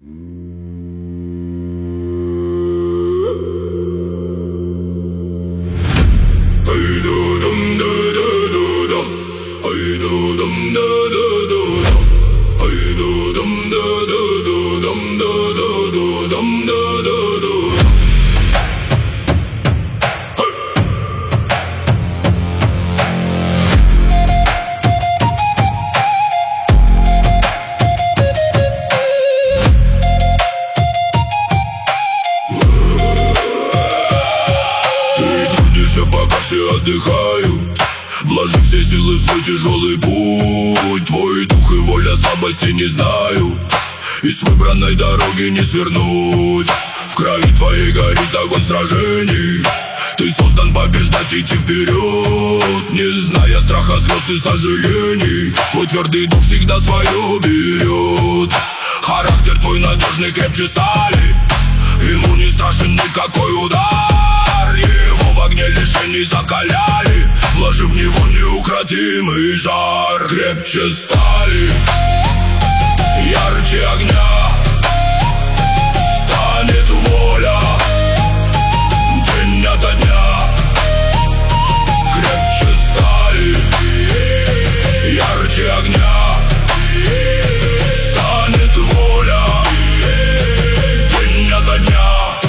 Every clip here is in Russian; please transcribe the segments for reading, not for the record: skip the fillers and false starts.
Пока все отдыхают, вложи все силы в свой тяжелый путь. Твой дух и воля слабости не знают, и с выбранной дороги не свернуть. В крови твоей горит огонь сражений, ты создан побеждать, идти вперед, не зная страха, слез и сожалений. Твой твердый дух всегда свое берет. Характер твой надежный, крепче стали, ему не страшен никакой удар. Его в огне лишений закаляли, вложив в него неукротимый жар. Крепче стали, ярче огня станет воля день ото дня. Крепче стали, ярче огня станет воля день ото дня.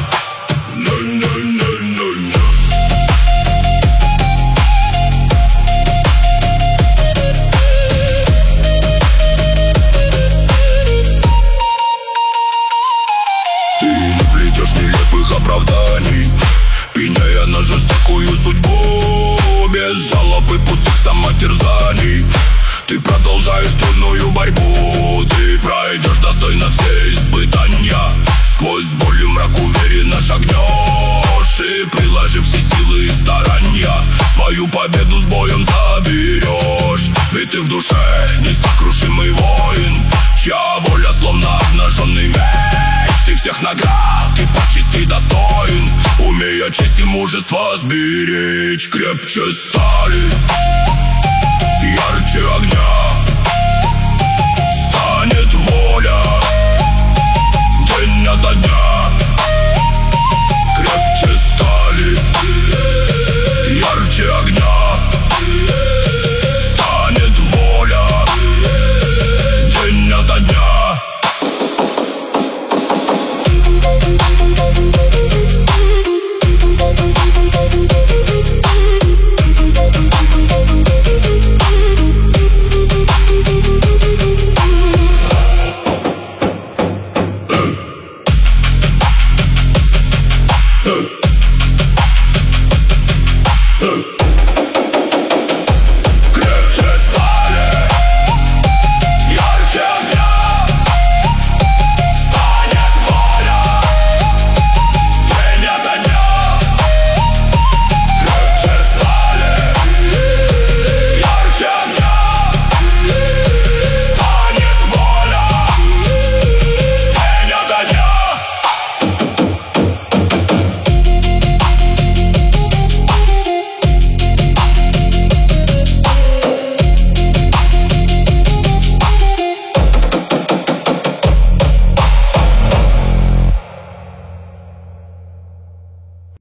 Оправданий, пеняя на жестокую судьбу, без жалоб и пустых самотерзаний, ты продолжаешь трудную борьбу. Ты пройдешь достойно все испытания, сквозь боль и мрак уверенно шагнешь, и приложив все силы и старания, свою победу с боем заберешь. Ведь ты в душе несокрушимый воин, чья воля словно обнаженный меч. Ты всех наград и почестей достоин, умея честь и мужество сберечь. Крепче стали, ярче огня станет воля